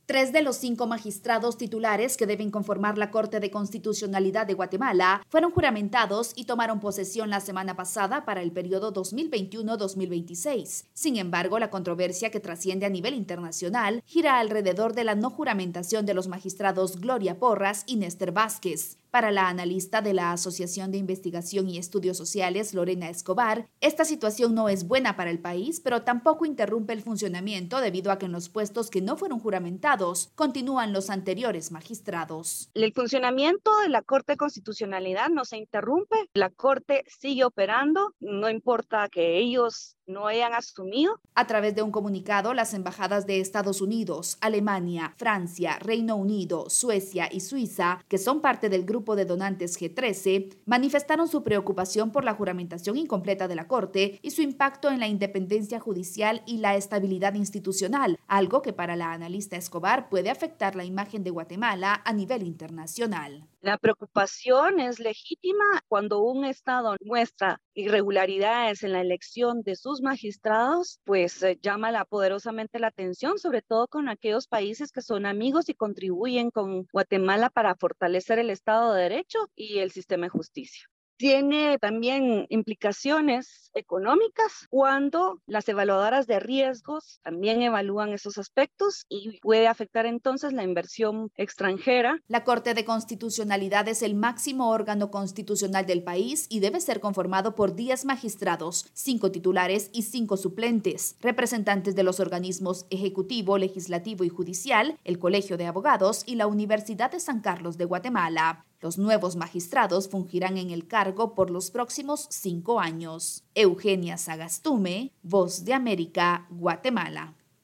3 de los 5 magistrados titulares que deben conformar la Corte de Constitucionalidad de Guatemala fueron juramentados y tomaron posesión la semana pasada para el periodo 2021-2026. Sin embargo, la controversia que trasciende a nivel internacional gira alrededor de la no juramentación de los magistrados Gloria Porras y Néstor Vázquez. Para la analista de la Asociación de Investigación y Estudios Sociales, Lorena Escobar, esta situación no es buena para el país, pero tampoco interrumpe el funcionamiento debido a que en los puestos que no fueron juramentados continúan los anteriores magistrados. El funcionamiento de la Corte de Constitucionalidad no se interrumpe, la Corte sigue operando, no importa que ellos no hayan asumido. A través de un comunicado, las embajadas de Estados Unidos, Alemania, Francia, Reino Unido, Suecia y Suiza, que son parte del grupo de donantes G13, manifestaron su preocupación por la juramentación incompleta de la Corte y su impacto en la independencia judicial y la estabilidad institucional, algo que para la analista Escobar puede afectar la imagen de Guatemala a nivel internacional. La preocupación es legítima cuando un Estado muestra irregularidades en la elección de sus magistrados, pues llama poderosamente la atención, sobre todo con aquellos países que son amigos y contribuyen con Guatemala para fortalecer el Estado de Derecho y el sistema de justicia. Tiene también implicaciones económicas cuando las evaluadoras de riesgos también evalúan esos aspectos y puede afectar entonces la inversión extranjera. La Corte de Constitucionalidad es el máximo órgano constitucional del país y debe ser conformado por 10 magistrados, 5 titulares y 5 suplentes, representantes de los organismos ejecutivo, legislativo y judicial, el Colegio de Abogados y la Universidad de San Carlos de Guatemala. Los nuevos magistrados fungirán en el cargo por los próximos 5 años. Eugenia Sagastume, Voz de América, Guatemala.